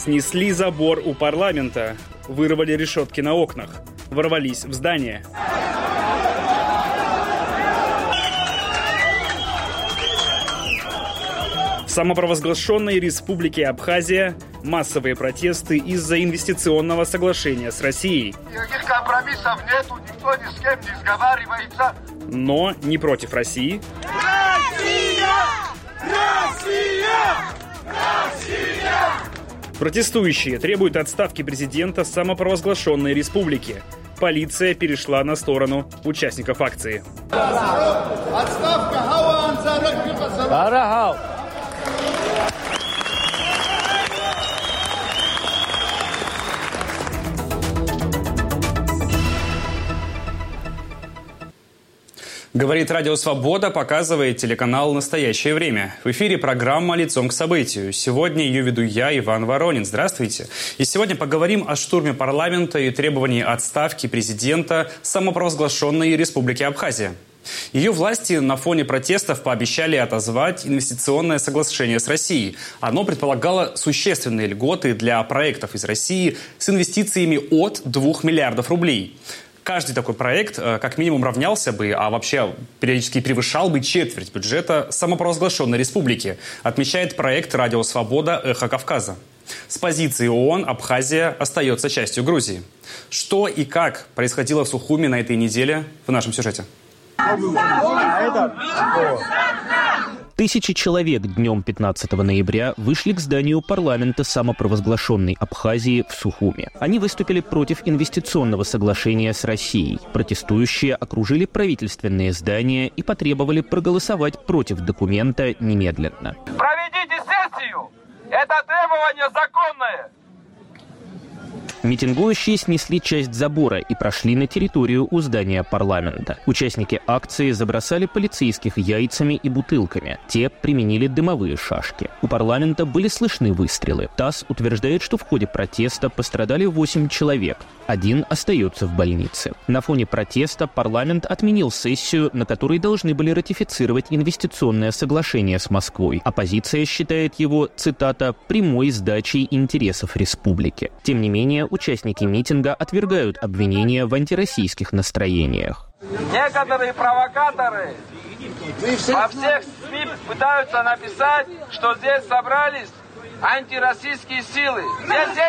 Снесли забор у парламента, вырвали решетки на окнах, ворвались в здание. В самопровозглашенной Республике Абхазия массовые протесты из-за инвестиционного соглашения с Россией. Никаких компромиссов нету, никто ни с кем не сговаривается. Но не против России. Россия! Россия! Россия! Протестующие требуют отставки президента самопровозглашенной республики. Полиция перешла на сторону участников акции. Отставка! Говорит Радио Свобода, показывает телеканал «Настоящее время». В эфире программа «Лицом к событию». Сегодня ее веду я, Иван Воронин. Здравствуйте. И сегодня поговорим о штурме парламента и требовании отставки президента самопровозглашенной Республики Абхазия. Ее власти на фоне протестов пообещали отозвать инвестиционное соглашение с Россией. Оно предполагало существенные льготы для проектов из России с инвестициями от 2 миллиардов рублей. Каждый такой проект как минимум равнялся бы, а вообще периодически превышал бы четверть бюджета самопровозглашенной республики, отмечает проект «Радио Свобода. Эхо Кавказа». С позиции ООН Абхазия остается частью Грузии. Что и как происходило в Сухуми на этой неделе в нашем сюжете. Тысячи человек днем 15 ноября вышли к зданию парламента самопровозглашенной Абхазии в Сухуми. Они выступили против инвестиционного соглашения с Россией. Протестующие окружили правительственные здания и потребовали проголосовать против документа немедленно. Проведите сессию! Это требование законное! Митингующие снесли часть забора и прошли на территорию у здания парламента. Участники акции забросали полицейских яйцами и бутылками. Те применили дымовые шашки. У парламента были слышны выстрелы. ТАСС утверждает, что в ходе протеста пострадали 8 человек. 1 остается в больнице. На фоне протеста парламент отменил сессию, на которой должны были ратифицировать инвестиционное соглашение с Москвой. Оппозиция считает его, цитата, «прямой сдачей интересов республики». Тем не менее, участники митинга отвергают обвинения в антироссийских настроениях. Некоторые провокаторы во всех СМИ пытаются написать, что здесь собрались антироссийские силы. Здесь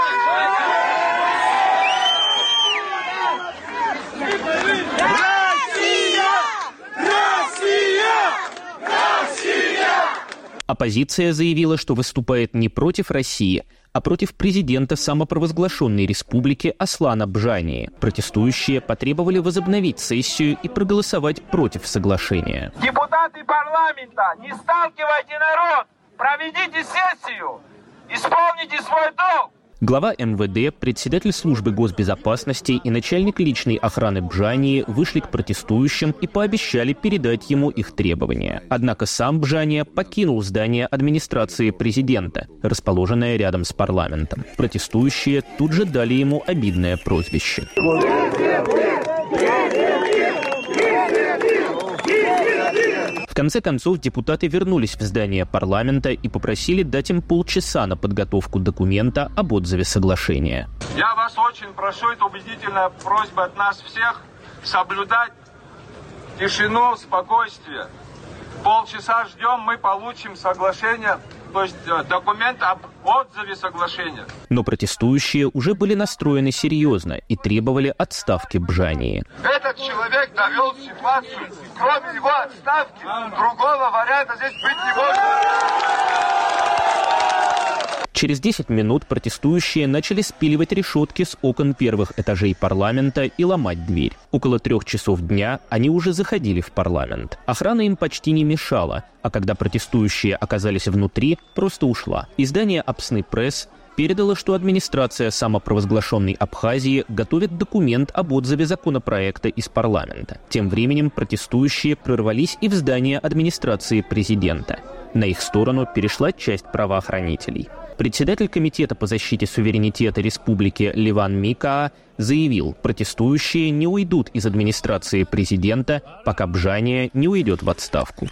Оппозиция заявила, что выступает не против России, а против президента самопровозглашенной республики Аслана Бжании. Протестующие потребовали возобновить сессию и проголосовать против соглашения. Депутаты парламента, не сталкивайте народ! Проведите сессию! Исполните свой долг! Глава МВД, председатель службы госбезопасности и начальник личной охраны Бжании вышли к протестующим и пообещали передать ему их требования. Однако сам Бжания покинул здание администрации президента, расположенное рядом с парламентом. Протестующие тут же дали ему обидное прозвище. В конце концов, депутаты вернулись в здание парламента и попросили дать им полчаса на подготовку документа об отзыве соглашения. Я вас очень прошу, это убедительная просьба от нас всех, соблюдать тишину, спокойствие. Полчаса ждем, мы получим соглашение, то есть документ об отзыве соглашения. Но протестующие уже были настроены серьезно и требовали отставки Бжании. Этот человек довел ситуацию. Кроме его отставки, другого варианта здесь быть не может. Через 10 минут протестующие начали спиливать решетки с окон первых этажей парламента и ломать дверь. Около 3 часов дня они уже заходили в парламент. Охрана им почти не мешала, а когда протестующие оказались внутри, просто ушла. Издание «Апсны Пресс» передало, что администрация самопровозглашенной Абхазии готовит документ об отзыве законопроекта из парламента. Тем временем протестующие прорвались и в здание администрации президента. На их сторону перешла часть правоохранителей. Председатель Комитета по защите суверенитета республики Ливан Микаа заявил, протестующие не уйдут из администрации президента, пока Бжания не уйдет в отставку.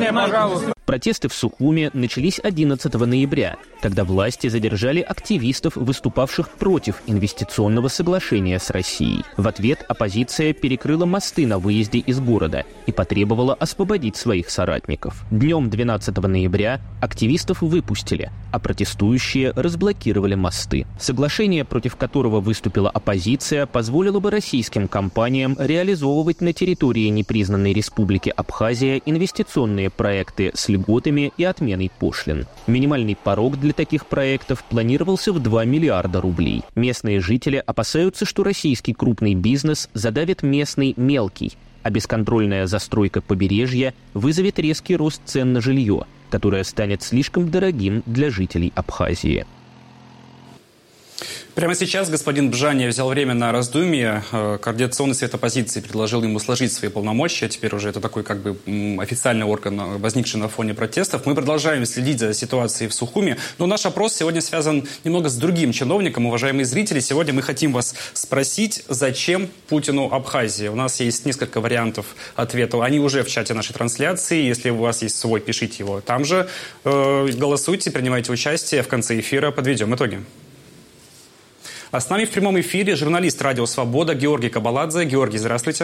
Разрешение, пожалуйста. Протесты в Сухуми начались 11 ноября, когда власти задержали активистов, выступавших против инвестиционного соглашения с Россией. В ответ оппозиция перекрыла мосты на выезде из города и потребовала освободить своих соратников. Днем 12 ноября активистов выпустили, а протестующие разблокировали мосты. Соглашение, против которого выступила оппозиция, позволило бы российским компаниям реализовывать на территории непризнанной республики Абхазия инвестиционные проекты с льготами и отменой пошлин. Минимальный порог для таких проектов планировался в 2 миллиарда рублей. Местные жители опасаются, что российский крупный бизнес задавит местный мелкий, а бесконтрольная застройка побережья вызовет резкий рост цен на жилье, которое станет слишком дорогим для жителей Абхазии. Прямо сейчас господин Бжаня взял время на раздумье. Координационный совет оппозиции предложил ему сложить свои полномочия. Теперь уже это такой как бы официальный орган, возникший на фоне протестов. Мы продолжаем следить за ситуацией в Сухуми. Но наш опрос сегодня связан немного с другим чиновником. Уважаемые зрители, сегодня мы хотим вас спросить, зачем Путину Абхазия? У нас есть несколько вариантов ответа. Они уже в чате нашей трансляции. Если у вас есть свой, пишите его там же. Голосуйте, принимайте участие. В конце эфира подведем итоги. А с нами в прямом эфире журналист «Радио Свобода» Георгий Кабаладзе. Георгий, здравствуйте.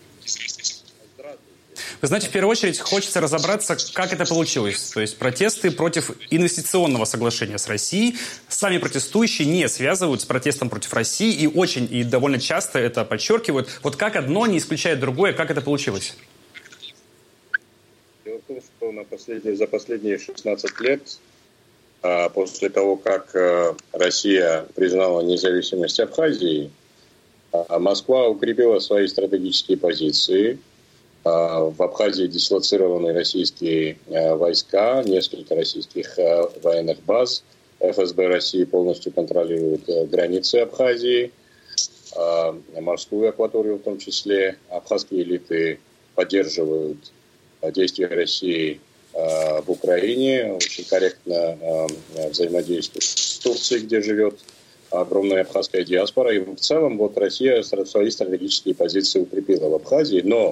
Вы знаете, в первую очередь хочется разобраться, как это получилось. То есть протесты против инвестиционного соглашения с Россией. Сами протестующие не связывают с протестом против России и очень и довольно часто это подчеркивают. Вот как одно не исключает другое, как это получилось? Дело в том, что за последние 16 лет после того, как Россия признала независимость Абхазии, Москва укрепила свои стратегические позиции. В Абхазии дислоцированы российские войска, несколько российских военных баз. ФСБ России полностью контролирует границы Абхазии, морскую акваторию в том числе. Абхазские элиты поддерживают действия России в Украине, очень корректно взаимодействует с Турцией, где живет огромная абхазская диаспора. И в целом вот Россия свои стратегические позиции укрепила в Абхазии. Но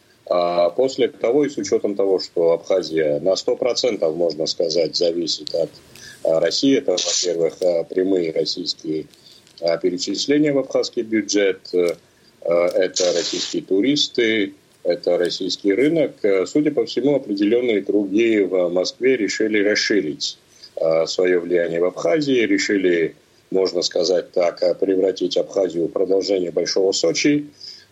после того и с учетом того, что Абхазия на 100%, можно сказать, зависит от России, это, во-первых, прямые российские перечисления в абхазский бюджет, это российские туристы, это российский рынок. Судя по всему, определенные круги в Москве решили расширить свое влияние в Абхазии, решили, можно сказать так, превратить Абхазию в продолжение Большого Сочи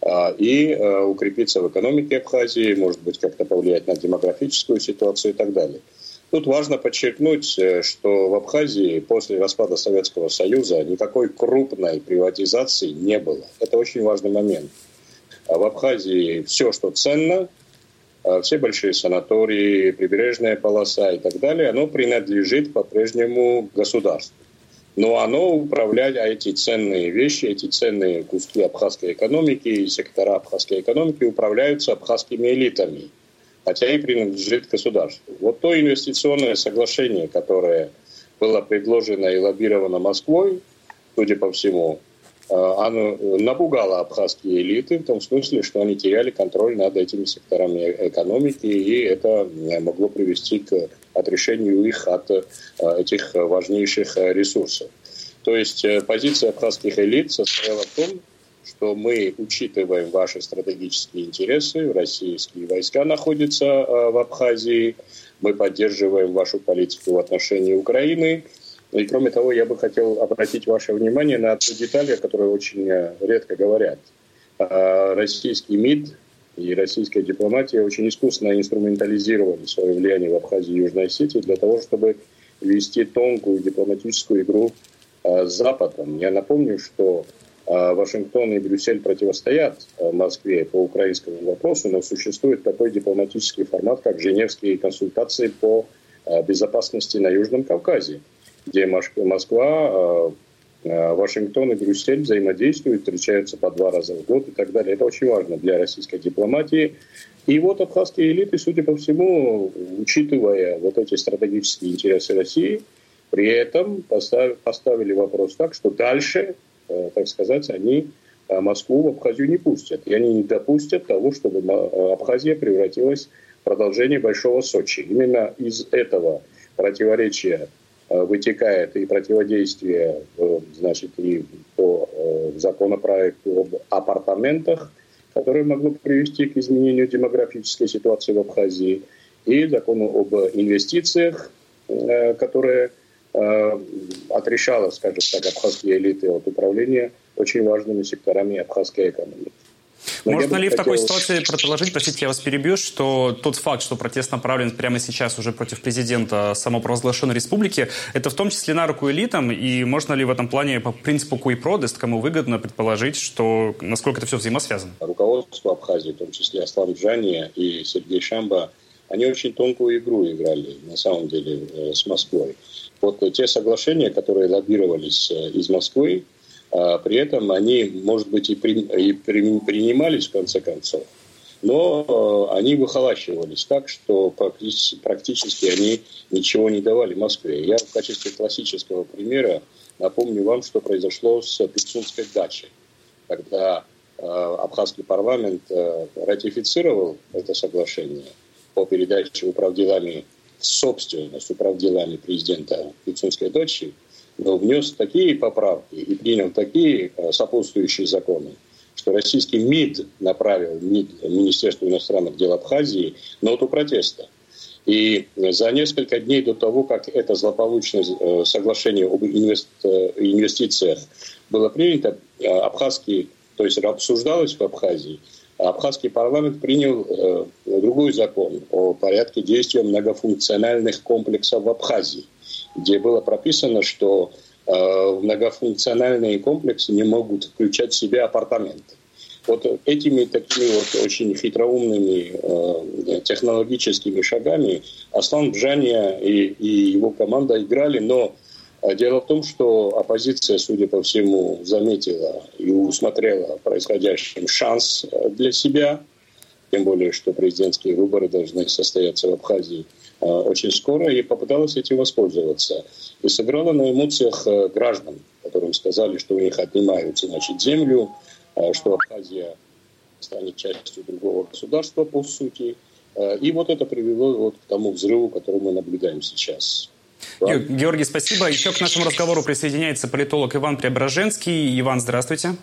и укрепиться в экономике Абхазии, может быть, как-то повлиять на демографическую ситуацию и так далее. Тут важно подчеркнуть, что в Абхазии после распада Советского Союза никакой крупной приватизации не было. Это очень важный момент. В Абхазии все, что ценно, все большие санатории, прибережная полоса и так далее, оно принадлежит по-прежнему государству. Но оно управляет эти ценные вещи, эти ценные куски абхазской экономики и сектора абхазской экономики управляются абхазскими элитами, хотя и принадлежит государству. Вот то инвестиционное соглашение, которое было предложено и лоббировано Москвой, судя по всему, оно напугало абхазские элиты в том смысле, что они теряли контроль над этими секторами экономики, и это могло привести к отрешению их от этих важнейших ресурсов. То есть позиция абхазских элит состояла в том, что мы учитываем ваши стратегические интересы, российские войска находятся в Абхазии, мы поддерживаем вашу политику в отношении Украины. И кроме того, я бы хотел обратить ваше внимание на одну деталь, о которой очень редко говорят. Российский МИД и российская дипломатия очень искусно инструментализировали свое влияние в Абхазии и Южной Осетии для того, чтобы вести тонкую дипломатическую игру с Западом. Я напомню, что Вашингтон и Брюссель противостоят Москве по украинскому вопросу, но существует такой дипломатический формат, как Женевские консультации по безопасности на Южном Кавказе, где Москва, Вашингтон и Брюссель взаимодействуют, встречаются по 2 раза в год и так далее. Это очень важно для российской дипломатии. И вот абхазские элиты, судя по всему, учитывая вот эти стратегические интересы России, при этом поставили вопрос так, что дальше, так сказать, они Москву в Абхазию не пустят. И они не допустят того, чтобы Абхазия превратилась продолжение Большого Сочи. Именно из этого противоречия вытекает и противодействие, значит, и по законопроекту об апартаментах, которое могло привести к изменению демографической ситуации в Абхазии, и закону об инвестициях, которое отрешало, скажем так, абхазские элиты от управления очень важными секторами абхазской экономики. Можно ли в такой ситуации предположить, простите, я вас перебью, что тот факт, что протест направлен прямо сейчас уже против президента самопровозглашенной республики, это в том числе на руку элитам, и можно ли в этом плане по принципу cui prodest, кому выгодно, предположить, что насколько это все взаимосвязано? Руководство Абхазии, в том числе Аслан Джания и Сергей Шамба, они очень тонкую игру играли, на самом деле, с Москвой. Вот те соглашения, которые лоббировались из Москвы, при этом они, может быть, и принимались в конце концов, но они выхолащивались так, что практически они ничего не давали Москве. Я в качестве классического примера напомню вам, что произошло с Пицунской дачей, когда абхазский парламент ратифицировал это соглашение по передаче управделами, собственность управделами президента Пицунской дачи, но внес такие поправки и принял такие сопутствующие законы, что российский МИД направил Министерству иностранных дел Абхазии ноту протеста. И за несколько дней до того, как это злополучное соглашение об инвестициях было принято, то есть обсуждалось в Абхазии, абхазский парламент принял другой закон о порядке действия многофункциональных комплексов в Абхазии, где было прописано, что многофункциональные комплексы не могут включать в себя апартаменты. Вот этими такими вот очень хитроумными технологическими шагами Аслан Джания и его команда играли, но дело в том, что оппозиция, судя по всему, заметила и усмотрела в происходящем шанс для себя, тем более, что президентские выборы должны состояться в Абхазии очень скоро, и попыталась этим воспользоваться. И сыграла на эмоциях граждан, которым сказали, что у них отнимают, значит, землю, что Абхазия станет частью другого государства, по сути. И вот это привело вот к тому взрыву, который мы наблюдаем сейчас. Георгий, спасибо. Еще к нашему разговору присоединяется политолог Иван Преображенский. Иван, здравствуйте.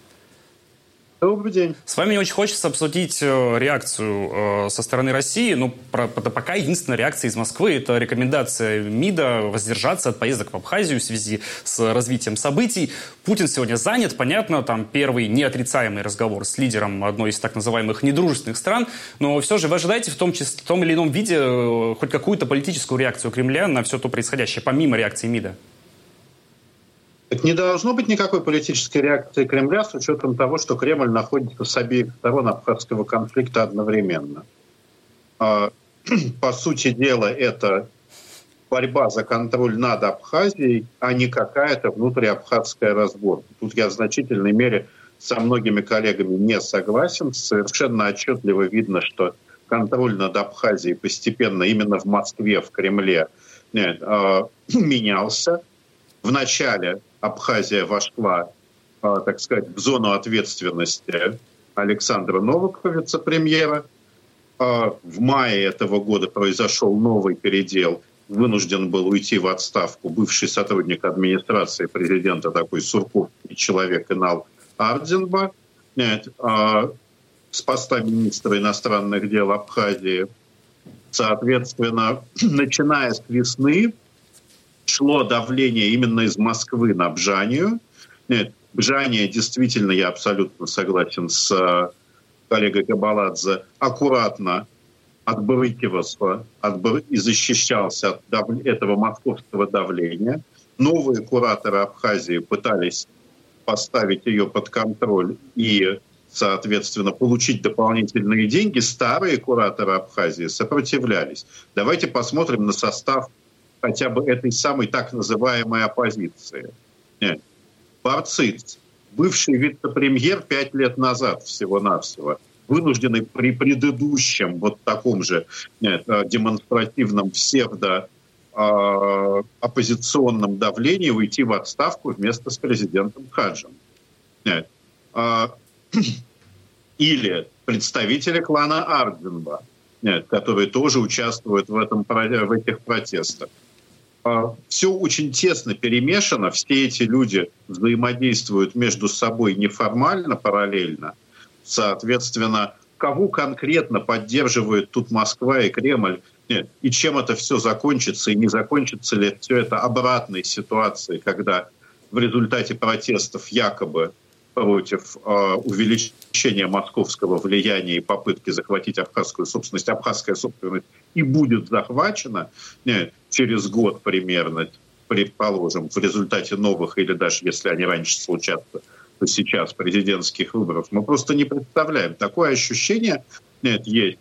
Добрый день. С вами очень хочется обсудить реакцию со стороны России. Ну, пока единственная реакция из Москвы – это рекомендация МИДа воздержаться от поездок в Абхазию в связи с развитием событий. Путин сегодня занят, понятно, там первый неотрицаемый разговор с лидером одной из так называемых недружественных стран. Но все же вы ожидаете в том или ином виде хоть какую-то политическую реакцию Кремля на все то происходящее, помимо реакции МИДа? Не должно быть никакой политической реакции Кремля с учетом того, что Кремль находится с обеих сторон абхазского конфликта одновременно. По сути дела, это борьба за контроль над Абхазией, а не какая-то внутриабхазская разборка. Тут я в значительной мере со многими коллегами не согласен. Совершенно отчетливо видно, что контроль над Абхазией постепенно именно в Москве, в Кремле менялся. Вначале Абхазия вошла, так сказать, в зону ответственности Александра Новакова, вице-премьера. В мае этого года произошел новый передел. Вынужден был уйти в отставку бывший сотрудник администрации президента, такой суркутский человек Инал Ардзинба, с поста министра иностранных дел Абхазии. Соответственно, начиная с весны, шло давление именно из Москвы на Бжанию. Бжания, действительно, я абсолютно согласен с коллегой Кабаладзе, аккуратно отбрыкивался и защищался от этого московского давления. Новые кураторы Абхазии пытались поставить ее под контроль и, соответственно, получить дополнительные деньги. Старые кураторы Абхазии сопротивлялись. Давайте посмотрим на состав хотя бы этой самой так называемой оппозиции. Барциц, бывший вице-премьер 5 лет назад всего-навсего, вынужденный при предыдущем вот таком же демонстративном псевдо-оппозиционном давлении уйти в отставку вместе с президентом Хаджем. Или представители клана Ардзинба, которые тоже участвуют в этих протестах. Все очень тесно перемешано, все эти люди взаимодействуют между собой неформально, параллельно. Соответственно, кого конкретно поддерживает тут Москва и Кремль, и чем это все закончится, и не закончится ли все это обратной ситуацией, когда в результате протестов якобы против увеличения московского влияния и попытки захватить абхазская собственность и будет захвачена через год примерно, предположим, в результате новых или даже если они раньше случатся, то сейчас президентских выборов, мы просто не представляем. Такое ощущение есть,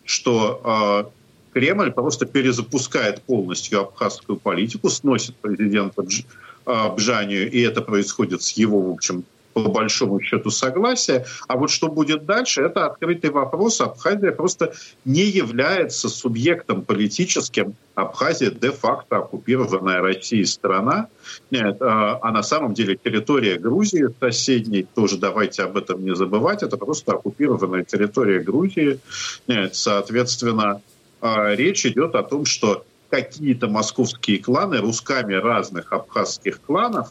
что Кремль просто перезапускает полностью абхазскую политику, сносит президента Бжанию, и это происходит с его, в общем, по большому счету согласия. А вот что будет дальше, это открытый вопрос. Абхазия просто не является субъектом политическим. Абхазия де-факто оккупированная Россией страна. А на самом деле территория Грузии соседней, тоже давайте об этом не забывать, это просто оккупированная территория Грузии. Соответственно, речь идет о том, что какие-то московские кланы русками разных абхазских кланов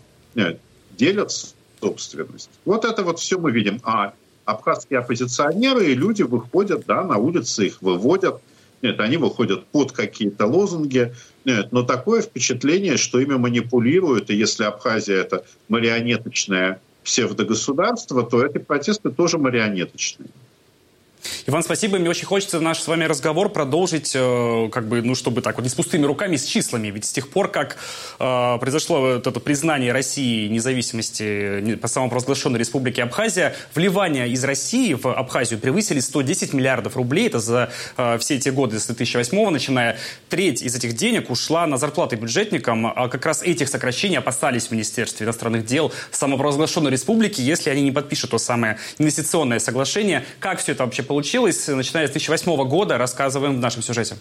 делят собственность. Вот это вот все мы видим. А абхазские оппозиционеры и люди выходят, на улицы их выводят. Они выходят под какие-то лозунги. Но такое впечатление, что ими манипулируют. И если Абхазия — это марионеточное псевдогосударство, то эти протесты тоже марионеточные. Иван, спасибо. Мне очень хочется наш с вами разговор продолжить, чтобы так вот не с пустыми руками, с числами. Ведь с тех пор, как произошло вот это признание России независимости по самопровозглашенной республике Абхазия, вливания из России в Абхазию превысили 110 миллиардов рублей. Это за все эти годы, с 2008-го начиная. Треть из этих денег ушла на зарплаты бюджетникам. А как раз этих сокращений опасались в Министерстве иностранных дел самопровозглашенной республики, если они не подпишут то самое инвестиционное соглашение. Как все это вообще получилось, начиная с 2008 года, рассказываем в нашем сюжете.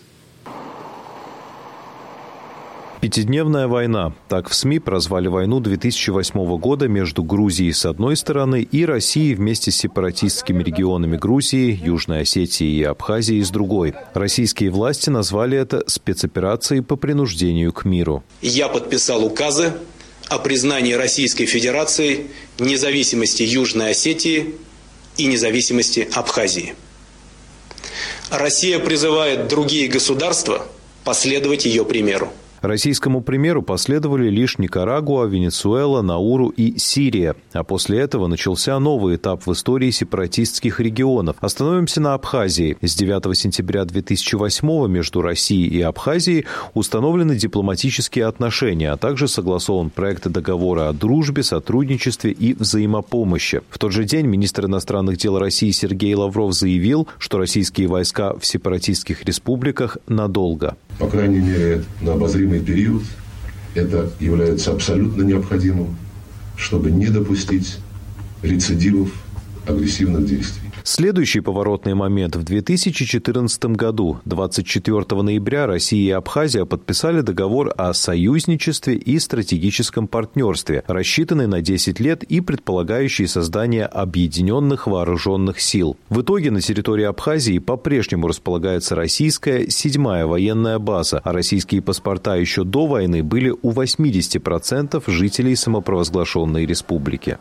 Пятидневная война. Так в СМИ прозвали войну 2008 года между Грузией с одной стороны и Россией вместе с сепаратистскими регионами Грузии, Южной Осетии и Абхазии с другой. Российские власти назвали это спецоперацией по принуждению к миру. Я подписал указы о признании Российской Федерации независимости Южной Осетии и независимости Абхазии. Россия призывает другие государства последовать ее примеру. Российскому примеру последовали лишь Никарагуа, Венесуэла, Науру и Сирия. А после этого начался новый этап в истории сепаратистских регионов. Остановимся на Абхазии. С 9 сентября 2008 между Россией и Абхазией установлены дипломатические отношения, а также согласован проект договора о дружбе, сотрудничестве и взаимопомощи. В тот же день министр иностранных дел России Сергей Лавров заявил, что российские войска в сепаратистских республиках надолго. По крайней мере, на обозримый период это является абсолютно необходимым, чтобы не допустить рецидивов агрессивных действий. Следующий поворотный момент. В 2014 году, 24 ноября, Россия и Абхазия подписали договор о союзничестве и стратегическом партнерстве, рассчитанный на 10 лет и предполагающий создание объединенных вооруженных сил. В итоге на территории Абхазии по-прежнему располагается российская 7-я военная база, а российские паспорта еще до войны были у 80% жителей самопровозглашенной республики.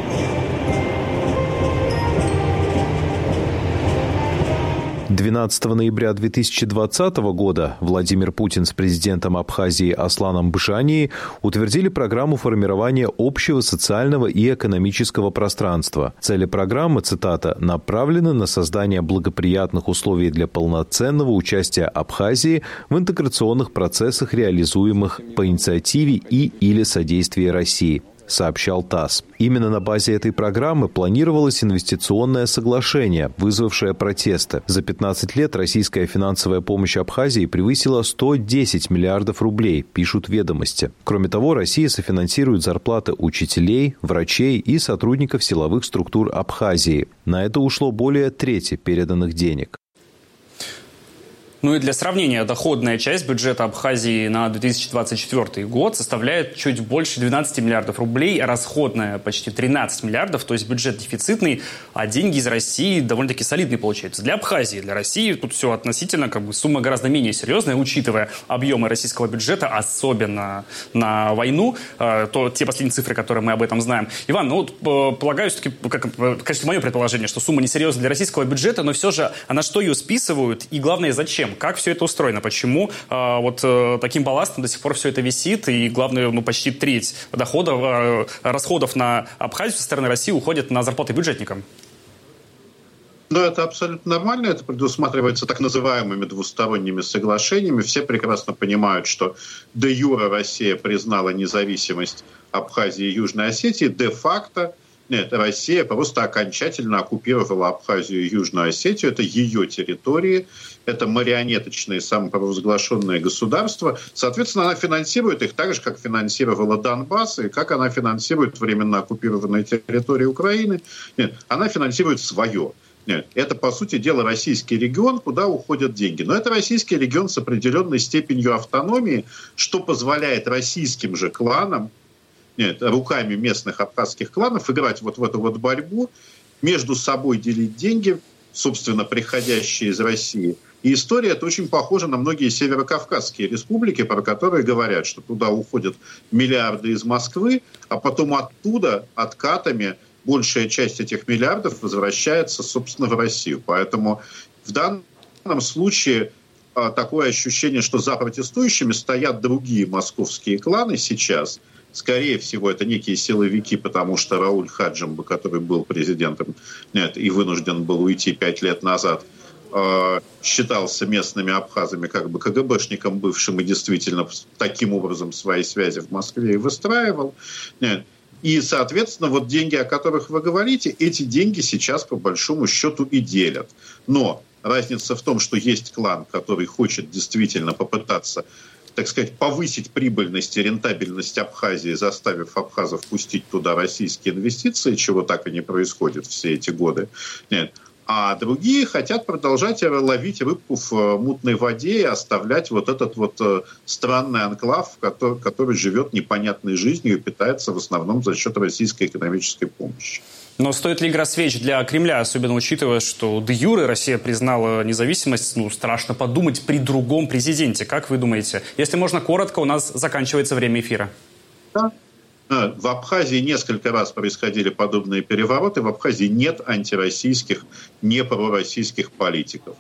12 ноября 2020 года Владимир Путин с президентом Абхазии Асланом Бжанией утвердили программу формирования общего социального и экономического пространства. Цели программы, цитата, «направлены на создание благоприятных условий для полноценного участия Абхазии в интеграционных процессах, реализуемых по инициативе и или содействии России», сообщал ТАСС. Именно на базе этой программы планировалось инвестиционное соглашение, вызвавшее протесты. За 15 лет российская финансовая помощь Абхазии превысила 110 миллиардов рублей, пишут «Ведомости». Кроме того, Россия софинансирует зарплаты учителей, врачей и сотрудников силовых структур Абхазии. На это ушло более трети переданных денег. Ну и для сравнения, доходная часть бюджета Абхазии на 2024 год составляет чуть больше 12 миллиардов рублей, а расходная почти 13 миллиардов, то есть бюджет дефицитный, а деньги из России довольно-таки солидные получаются. Для Абхазии, для России тут все относительно, сумма гораздо менее серьезная, учитывая объемы российского бюджета, особенно на войну, те последние цифры, которые мы об этом знаем. Иван, полагаю, все-таки, конечно, мое предположение, что сумма несерьезная для российского бюджета, но все же, а на что ее списывают и, главное, зачем? Как все это устроено? Почему таким балластом до сих пор все это висит? И, главное, почти треть расходов на Абхазию со стороны России уходит на зарплаты бюджетникам. Но это абсолютно нормально, это предусматривается так называемыми двусторонними соглашениями. Все прекрасно понимают, что де-юре Россия признала независимость Абхазии и Южной Осетии, де-факто Россия просто окончательно оккупировала Абхазию и Южную Осетию. Это ее территории, это марионеточные самопровозглашенные государства. Соответственно, она финансирует их так же, как финансировала Донбасс, и как она финансирует временно оккупированные территории Украины. Нет, она финансирует свое. Нет, это, по сути дела, российский регион, куда уходят деньги. Но это российский регион с определенной степенью автономии, что позволяет российским же кланам, руками местных абхазских кланов играть вот в эту вот борьбу, между собой делить деньги, собственно, приходящие из России. И история эта очень похожа на многие северокавказские республики, про которые говорят, что туда уходят миллиарды из Москвы, а потом оттуда откатами большая часть этих миллиардов возвращается, собственно, в Россию. Поэтому в данном случае такое ощущение, что за протестующими стоят другие московские кланы сейчас. Скорее всего, это некие силовики, потому что Рауль Хаджимба, который был президентом и вынужден был уйти 5 лет назад, считался местными абхазами как бы КГБшником бывшим и действительно таким образом свои связи в Москве и выстраивал. И, соответственно, вот деньги, о которых вы говорите, эти деньги сейчас по большому счету и делят. Но разница в том, что есть клан, который хочет действительно попытаться, так сказать, повысить прибыльность и рентабельность Абхазии, заставив абхазов пустить туда российские инвестиции, чего так и не происходит все эти годы. Нет. А другие хотят продолжать ловить рыбку в мутной воде и оставлять вот этот вот странный анклав, который живет непонятной жизнью и питается в основном за счет российской экономической помощи. Но стоит ли игра свеч для Кремля, особенно учитывая, что де-юре Россия признала независимость, страшно подумать, при другом президенте. Как вы думаете? Если можно коротко, у нас заканчивается время эфира. Да. В Абхазии несколько раз происходили подобные перевороты. В Абхазии нет антироссийских, не пророссийских политиков.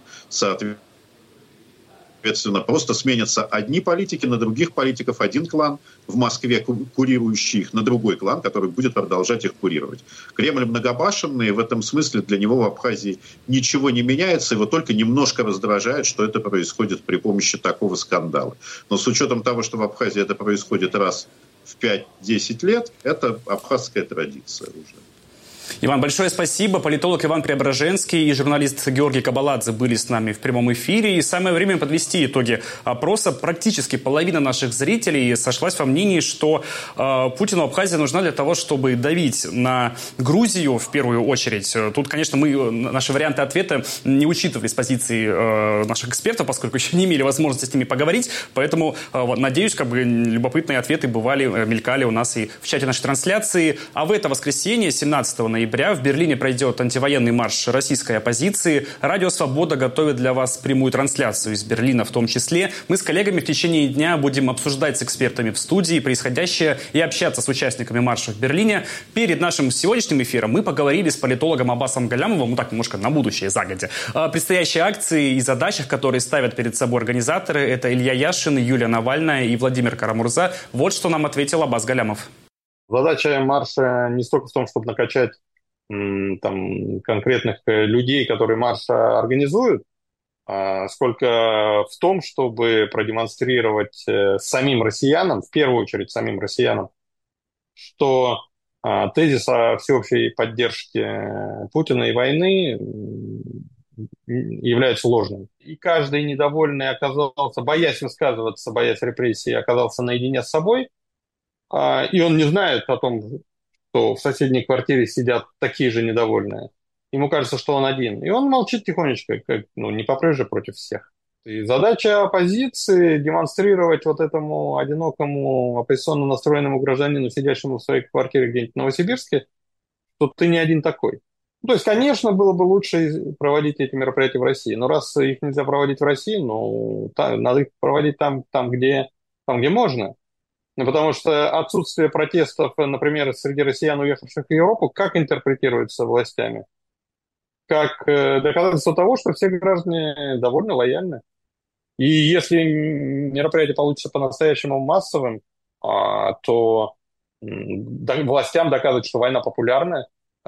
Соответственно, просто сменятся одни политики на других политиков. Один клан в Москве, курирующий их, на другой клан, который будет продолжать их курировать. Кремль многобашенный, и в этом смысле для него в Абхазии ничего не меняется. Его только немножко раздражает, что это происходит при помощи такого скандала. Но с учетом того, что в Абхазии это происходит раз в 5-10 лет, это абхазская традиция уже. Иван, большое спасибо. Политолог Иван Преображенский и журналист Георгий Кабаладзе были с нами в прямом эфире. И самое время подвести итоги опроса. Практически половина наших зрителей сошлась во мнении, что Путину Абхазия нужна для того, чтобы давить на Грузию в первую очередь. Тут, конечно, мы наши варианты ответа не учитывали с позиции наших экспертов, поскольку еще не имели возможности с ними поговорить. Поэтому, надеюсь, любопытные ответы мелькали у нас и в чате нашей трансляции. А в это воскресенье, 17 ноября, в Берлине пройдет антивоенный марш российской оппозиции. Радио «Свобода» готовит для вас прямую трансляцию из Берлина в том числе. Мы с коллегами в течение дня будем обсуждать с экспертами в студии происходящее и общаться с участниками марша в Берлине. Перед нашим сегодняшним эфиром мы поговорили с политологом Аббасом Галямовым, немножко на будущее, загодя, о предстоящей акции и задачах, которые ставят перед собой организаторы. Это Илья Яшин, Юлия Навальная и Владимир Карамурза. Вот что нам ответил Аббас Галямов. Задача марша не столько в том, чтобы накачать конкретных людей, которые марш организуют, сколько в том, чтобы продемонстрировать самим россиянам, в первую очередь самим россиянам, что тезис о всеобщей поддержке Путина и войны является ложным. И каждый недовольный оказался, боясь высказываться, боясь репрессий, оказался наедине с собой, и он не знает о том, что в соседней квартире сидят такие же недовольные. Ему кажется, что он один. И он молчит тихонечко, не попрешь же против всех. И задача оппозиции демонстрировать вот этому одинокому оппозиционно настроенному гражданину, сидящему в своей квартире где-нибудь в Новосибирске, что ты не один такой. То есть, конечно, было бы лучше проводить эти мероприятия в России, но раз их нельзя проводить в России, надо их проводить там, где можно. Потому что отсутствие протестов, например, среди россиян, уехавших в Европу, как интерпретируется властями? Как доказательство того, что все граждане довольно лояльны. И если мероприятие получится по-настоящему массовым, то властям доказывать, что война популярна,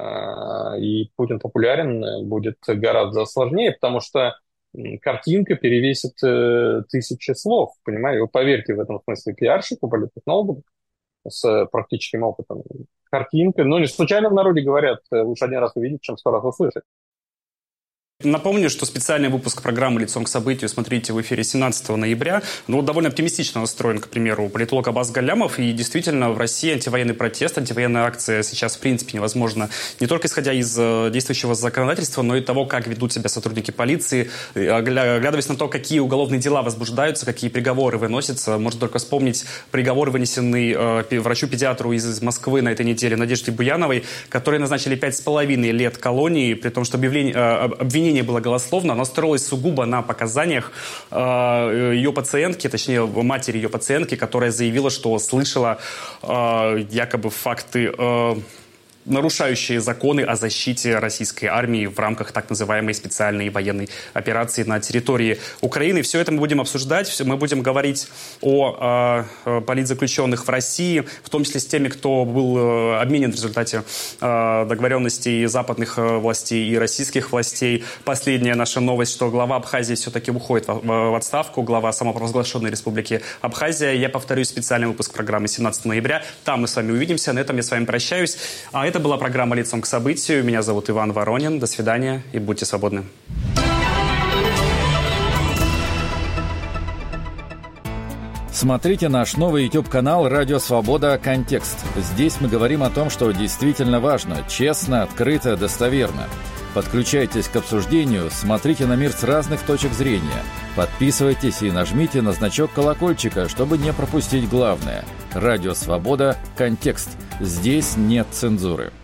и Путин популярен, будет гораздо сложнее, потому что картинка перевесит тысячи слов, понимаете? Вы поверьте в этом смысле пиарщику, политтехнологу с практическим опытом. Картинка, не случайно в народе говорят, лучше один раз увидеть, чем 100 раз услышать. Напомню, что специальный выпуск программы «Лицом к событию» смотрите в эфире 17 ноября. Довольно оптимистично настроен, к примеру, политолог Аббас Галямов. И действительно, в России антивоенный протест, антивоенная акция сейчас, в принципе, невозможна не только исходя из действующего законодательства, но и того, как ведут себя сотрудники полиции. Оглядываясь на то, какие уголовные дела возбуждаются, какие приговоры выносятся, можно только вспомнить приговор, вынесенный врачу-педиатру из Москвы на этой неделе Надежде Буяновой, которой назначили 5,5 лет колонии, при том, что обвинение было голословно, оно строилось сугубо на показаниях ее пациентки, точнее, матери ее пациентки, которая заявила, что слышала якобы факты, нарушающие законы о защите российской армии в рамках так называемой специальной военной операции на территории Украины. Все это мы будем обсуждать, мы будем говорить о политзаключенных в России, в том числе с теми, кто был обменен в результате договоренностей западных властей и российских властей. Последняя наша новость, что глава Абхазии все-таки уходит в отставку, глава самопровозглашенной республики Абхазия. Я повторюсь, специальный выпуск программы 17 ноября. Там мы с вами увидимся. На этом я с вами прощаюсь. Это была программа «Лицом к событию». Меня зовут Иван Воронин. До свидания и будьте свободны. Смотрите наш новый YouTube-канал «Радио Свобода. Контекст». Здесь мы говорим о том, что действительно важно, честно, открыто, достоверно. Подключайтесь к обсуждению, смотрите на мир с разных точек зрения. Подписывайтесь и нажмите на значок колокольчика, чтобы не пропустить главное. «Радио Свобода. Контекст». Здесь нет цензуры.